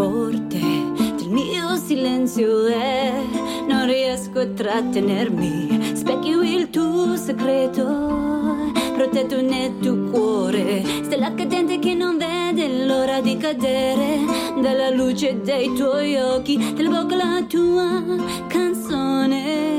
forte del mio silenzio è, non riesco a trattenermi, specchio il tuo segreto, protetto nel tuo cuore, stella cadente che non vede l'ora di cadere, dalla luce dei tuoi occhi, dalla bocca la tua canzone.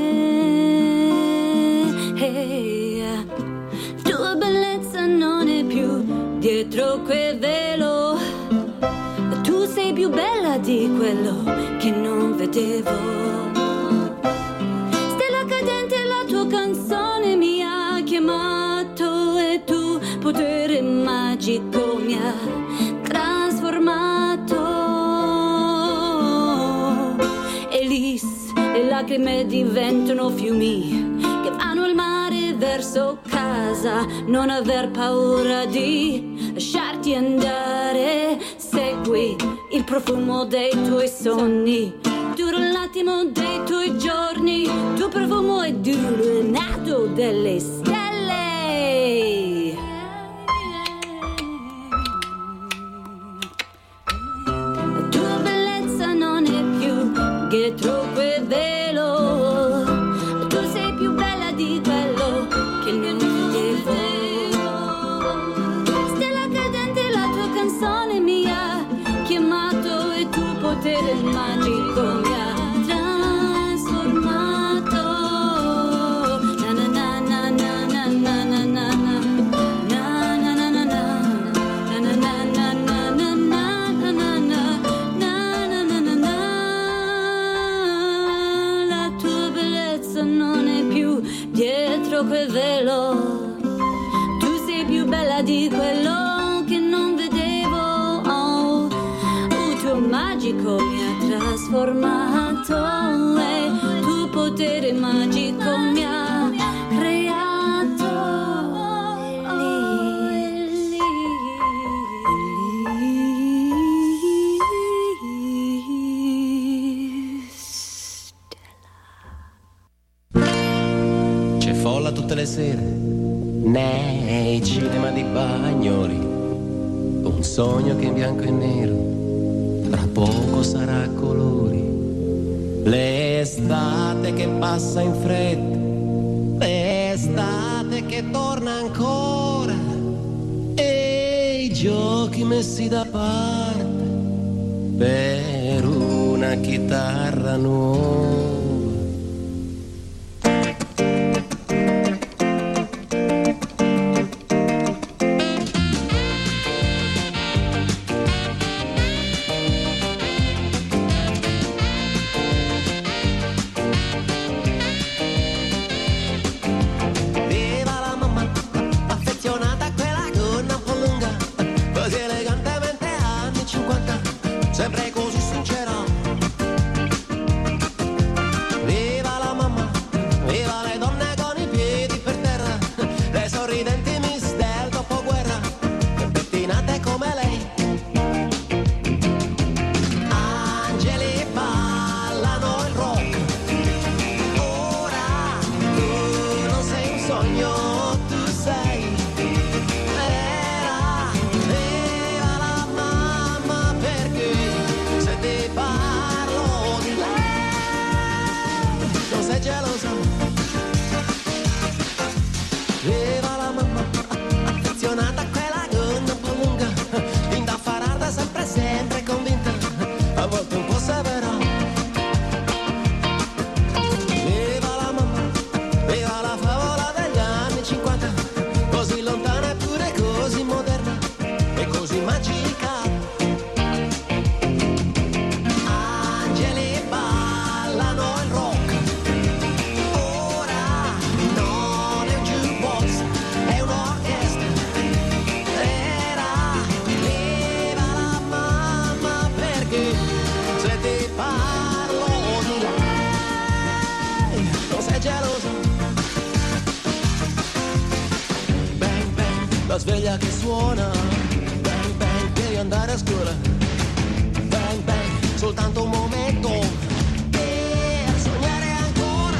Hey, tua bellezza non è più dietro quel velo, tu sei più bella di quello che non vedevo. Stella cadente, la tua canzone mi ha chiamato e tu, potere magico, mi ha trasformato. Elise, le lacrime diventano fiumi che vanno al mare verso casa, non aver paura di lasciarti andare, segui il profumo dei tuoi sogni, dura l'attimo dei tuoi giorni, tuo profumo è duro, nato delle stelle. La tua bellezza non è più dietro quel velo, tu sei più bella di quello che non vedevo. Stella cadente, la tua canzone mi ha chiamato e tu, potere magico, mi ha trasformato. Na na na na na na na na na na na na na na na na na na na. La tua bellezza non è più dietro quel velo, tu sei più bella di quello che non vedevo. Oh, il tuo magico mi ha trasformato e tuo potere magico mi ha creato. C'è folla tutte le sere nei cinema di Bagnoli, un sogno che in bianco e nero tra poco sarà a colori, l'estate che passa in fretta, l'estate che torna ancora, e i giochi messi da parte per una chitarra nuova. Sempre così sincera. Viva la mamma, viva le donne con i piedi per terra, le sorridenti miss del dopoguerra, pettinate come lei. Angeli ballano il rock. Ora tu non sei un sogno, tu sei vera. Viva la mamma, perché se ti parlo di lei non sei gelosa. Viva la mamma, affezionata a quella gonna un po' lunga, indaffarata, sempre sempre convinta, a volte un po' severa. Viva la mamma, viva la favola degli anni 50, così lontana eppure così moderna e così magica. Angeli ballano il rock. Ora non è un jukebox, è un'orchestra. Era viva la mamma, perché se ti parlo di lei non sei gelosa. Bang bang, la sveglia che suona. Bang bang, devi andare a scuola. Bang bang, soltanto un momento per sognare ancora.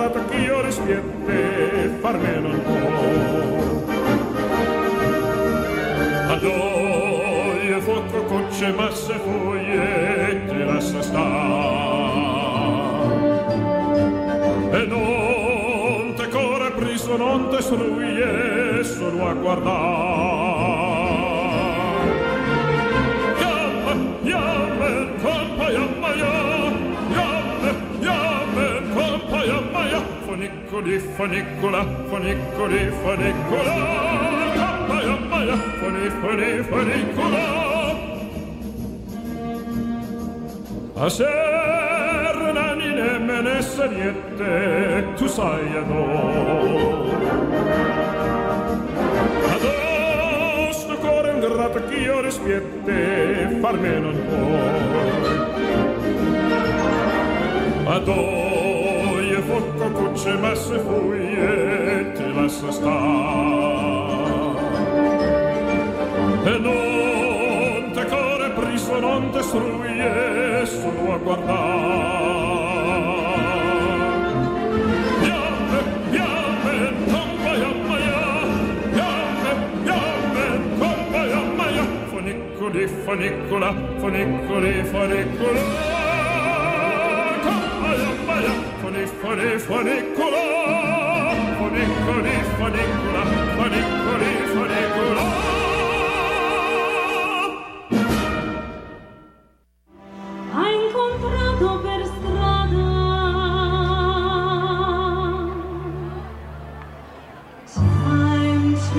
grata che io rispiette far meno un po'. Adoi e fotto cocce masse foglie te lascia star e non te corre priso non te sruie solo a guardare. Yamme compa yammaya yamme compa yammaya fonicoli fonicola fonicoli fonicola compa yammaya fonicola a ser nani nemmene seriette tu sai adoro cuore ingrato che io rispiette far meno un po'. Adoi e focco cucce masse fuglie ti lascia star e non te core priso non te struie solo a guardare. Fonicola, fonicoli, fonicola, compa fonicola, fonicoli, fonicola, fonicoli, fonicola. Ha incontrato per strada time to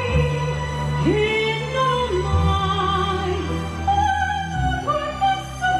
Che non mai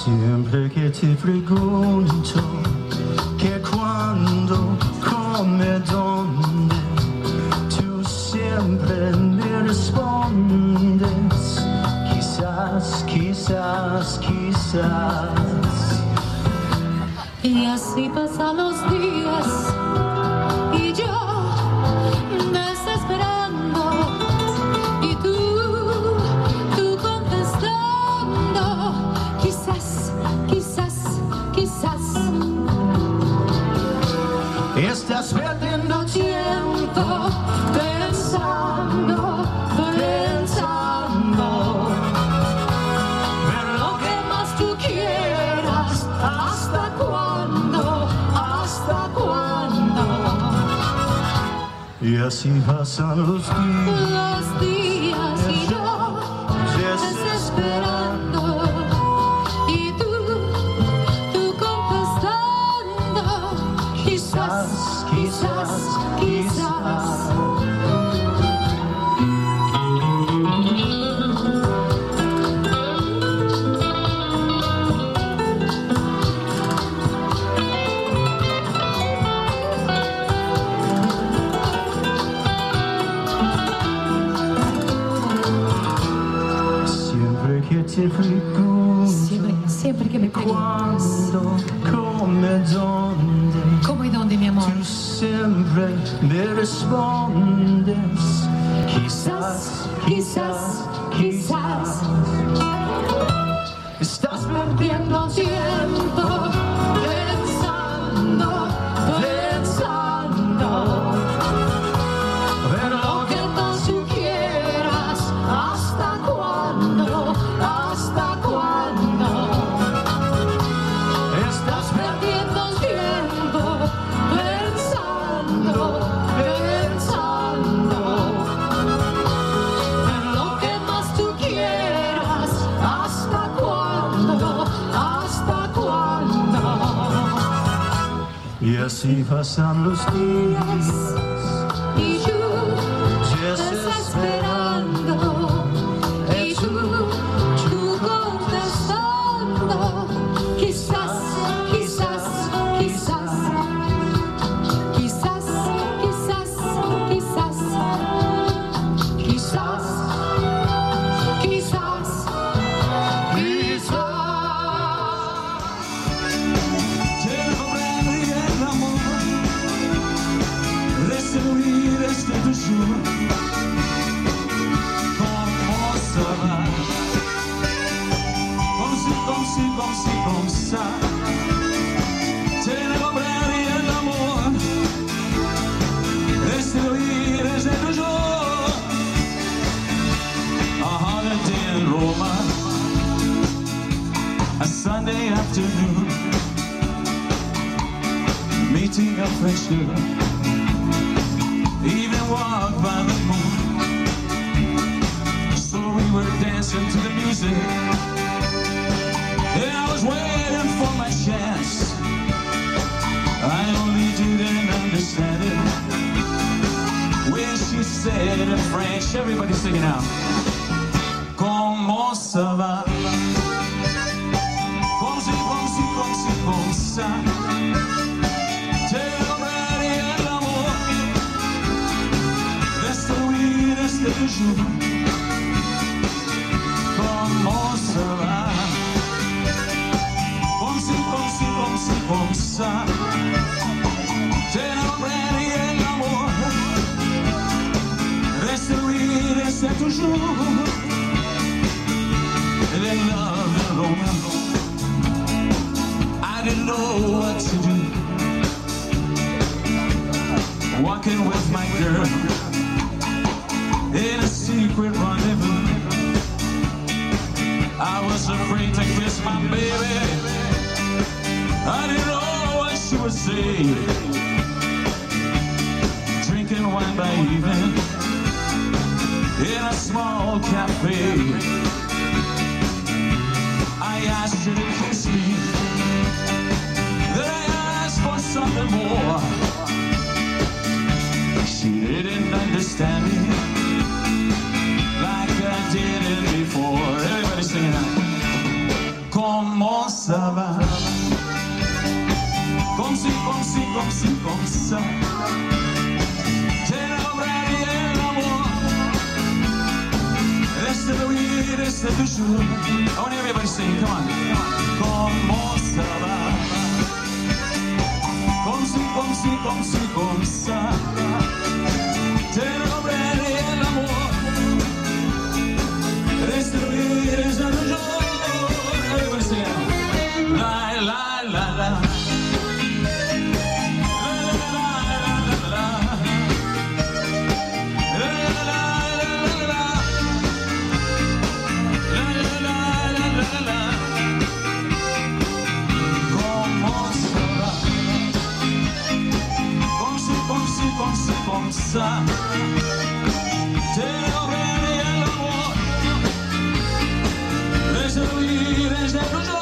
Siempre che ti pregunto che quando, come, donde, tu siempre me respondes, quizás, quizás, quizás. Y así pasan los días y yo desesperando y tú contestando, quizás, quizás, quizás. Estás perdiendo tiempo pensando, pensando, ver lo que más tú quieras, hasta cuándo, hasta cuándo. Y así pasan los días y yo desesperando y tú contestando, quizás, quizás, quizás. Siempre que me preguntas come, donde, cómo y dónde, mi amor, tú siempre me respondes, quizás, quizás, quizás. Estás perdiendo tiempo pensando, pensando, ver lo que más tú quieras, hasta cuándo, hasta cuándo. Estás perdiendo tiempo pensando, pensando, ver lo que más tú quieras, hasta cuándo, hasta cuándo. Y así pasan los días Y yo desesperando y tú contestando, quizás, quizás, quizás, quizás, quizás, quizás, quizás, quizás, Comme ça, te ne compraría el amor, destruir desde toujours. A holiday in Roma, a Sunday afternoon, meeting a French girl, even walk by the moon. So we were dancing to the music, and I was waiting for my chance. I only didn't understand it when she said in French, everybody singing out, comment ça va? Comme si, comme si, comme si, comme ça. T'aimerais l'amour, destruir desde toujours. Comment ça va? Comme ça, t'aimerais l'amour, destruir desde toujours. They love and romance. I didn't know what to do. Walking with my girl in a secret rendezvous. I was afraid to kiss my baby. I didn't know what she would say. Drinking wine by evening in a small cafe. I asked her to kiss me, then I asked for something more. She didndidn't understand me like I didn't before. Everybody singing out. Come comment ça va? Comme si, comme si, comme si, comme ça. Te l'avrei e l'amore. Reste lui, reste toujours. I want everybody sing, come on. Comment ça va? Comme si, comme si, comme si, comme ça. Te l'avrei e l'amore. Reste lui, reste toujours. Everybody sing. La la la la. Comme ça, te l'avrei e l'amore, reste lui, reste toujours.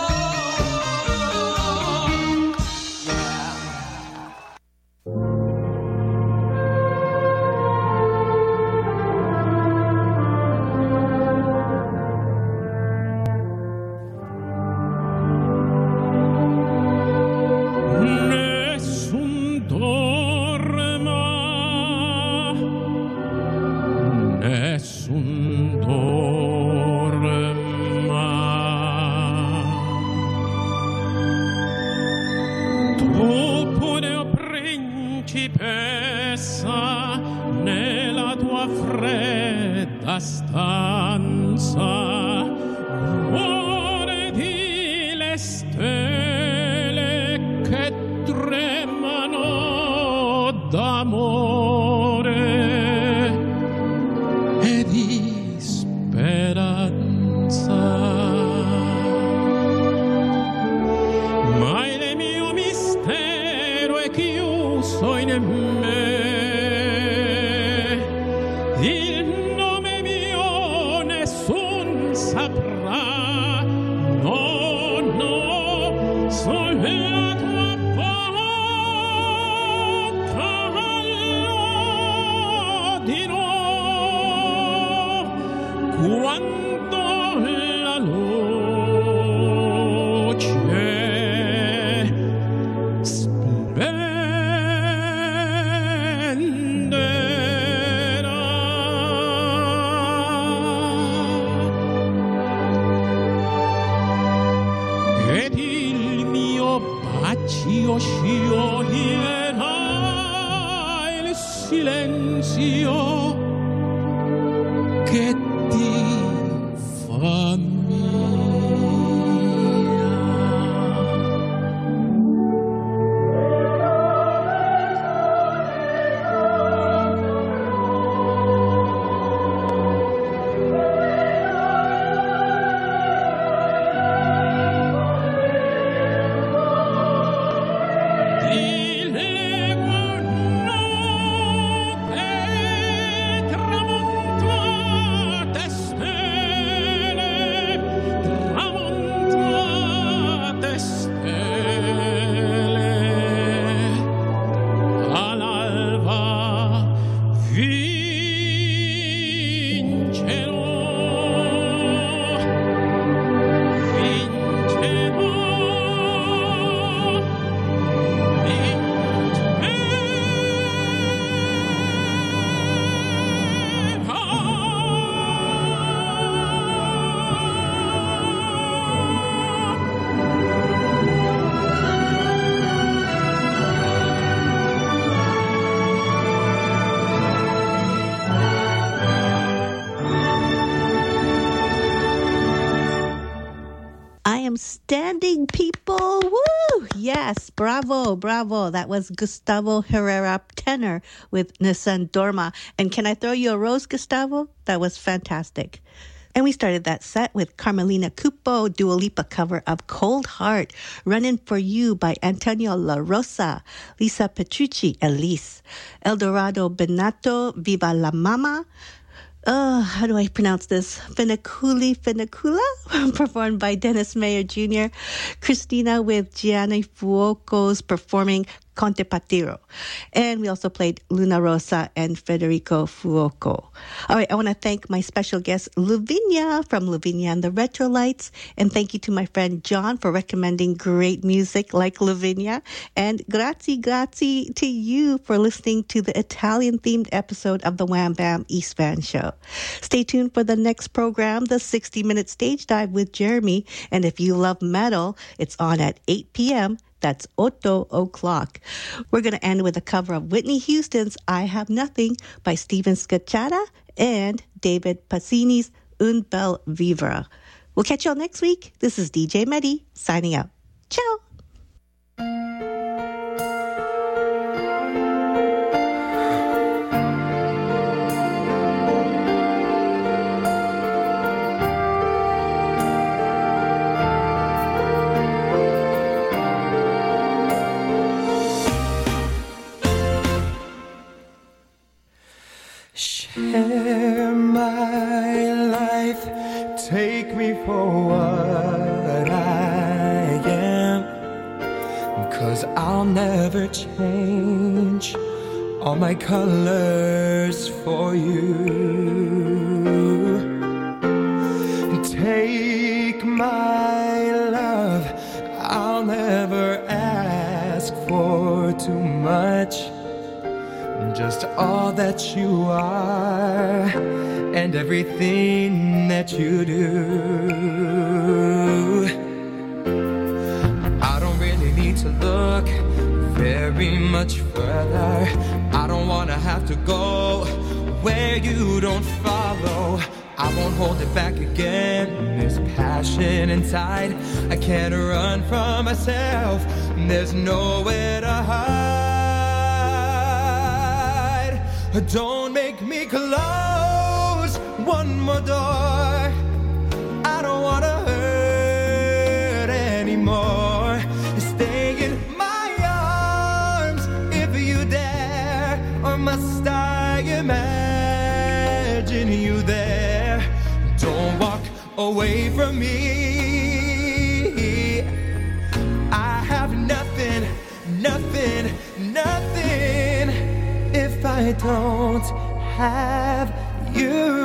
Standing, people. Woo! Yes, bravo, bravo. That was Gustavo Herrera, tenor, with Nessun Dorma. And can I throw you a rose, Gustavo? That was fantastic. And we started that set with Carmelina Cupo, Dua Lipa cover of Cold Heart, Running for You by Antonio La Rosa, Lisa Petrucci, Elise, Eldorado Benato, Viva la Mama, how do I pronounce this? Finiculi Finicula, performed by Dennis Mayer Jr. Christina with Gianni Fuocos performing Conte Patiro. And we also played Luna Rosa and Federico Fuoco. All right, I want to thank my special guest, Luvinia from Luvinia and the Retrolights. And thank you to my friend John for recommending great music like Luvinia. And grazie to you for listening to the Italian-themed episode of the Wham Bam East Van Show. Stay tuned for the next program, the 60-minute stage dive with Jeremy. And if you love metal, it's on at 8 p.m. That's 8 o'clock. We're going to end with a cover of Whitney Houston's I Have Nothing by Steven Scacciata and David Passini's Un Bel Vivre. We'll catch y'all next week. This is DJ Medi signing out. Ciao. Share my life, take me for what I am, 'cause I'll never change all my colors for you. Take my love, I'll never ask for too much. Just all that you are and everything that you do. I don't really need to look very much further. I don't wanna have to go where you don't follow. I won't hold it back again. This passion inside, I can't run from myself. There's nowhere to hide. Don't make me close one more door. I don't wanna hurt anymore. Stay in my arms if you dare, or must I imagine you there? Don't walk away from me. I have nothing, nothing, nothing if I don't have you.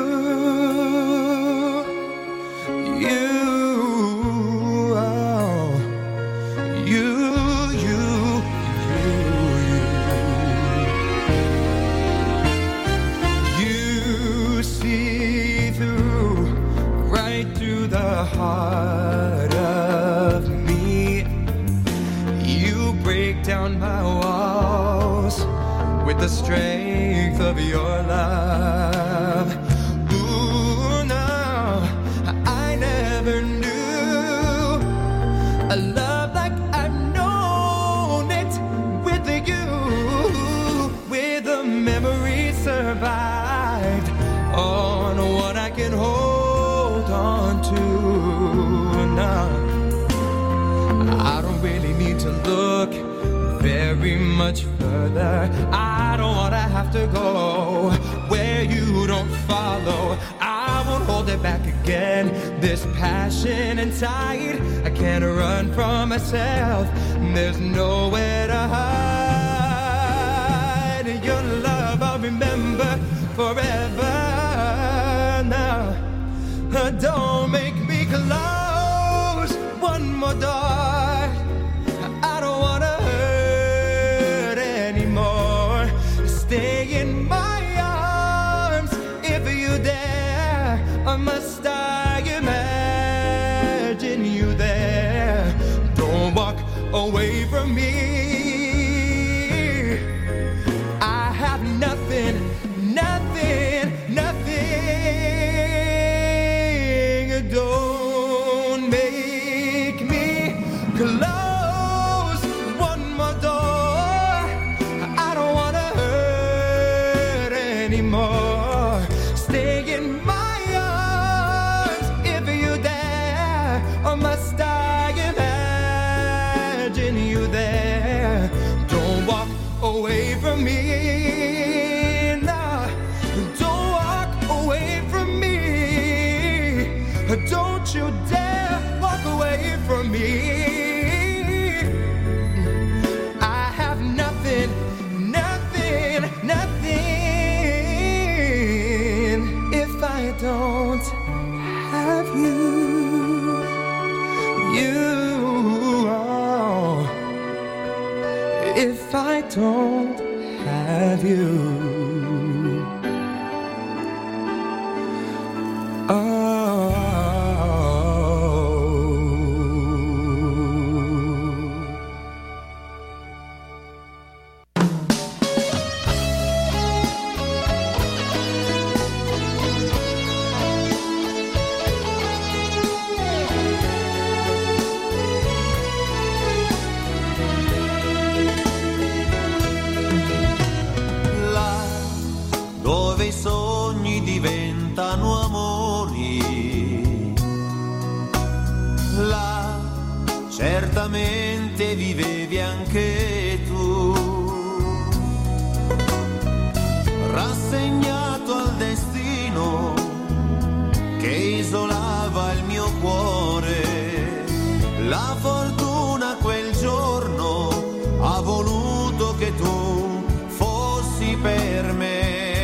You see through, right through the heart of me. You break down my walls with the strength of your love. Ooh, no, I never knew a love like I've known it with you. With a memory survived on what I can hold on to now. I don't really need to look very much further. I don't wanna have to go where you don't follow. I won't hold it back again. This passion inside, I can't run from myself. There's nowhere to hide. Your love I'll remember forever now. Don't make me close one more door. I don't wanna hurt anymore. Stay in my arms if you dare, or must I imagine you there? Don't walk away from me. I have nothing, nothing, nothing. Don't make me close one more door. I don't wanna hurt anymore. Stay in my arms if you dare, or must I imagine you there? Don't walk away from me. Nah, don't walk away from me. Don't you dare walk away from me. if I don't have you. diventano amori. Là certamente vivevi anche tu, rassegnato al destino che isolava il mio cuore. La fortuna quel giorno ha voluto che tu fossi per me.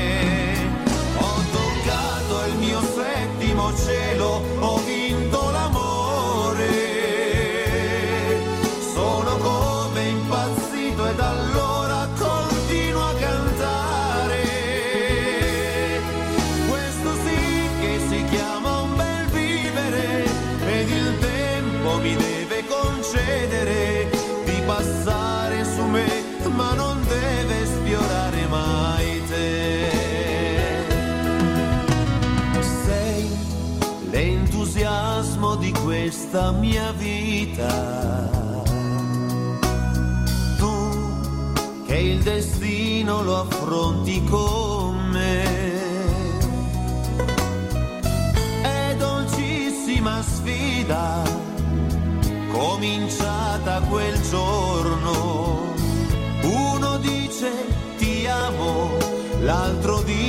Settimo cielo, ho vinto l'amore, sono come impazzito ed allora continuo a cantare. Questo sì che si chiama un bel vivere, ed il tempo mi deve concedere di passare su me, ma non deve sfiorare mai te. L'entusiasmo di questa mia vita, tu che il destino lo affronti con me, è dolcissima sfida cominciata quel giorno. Uno dice ti amo, l'altro dice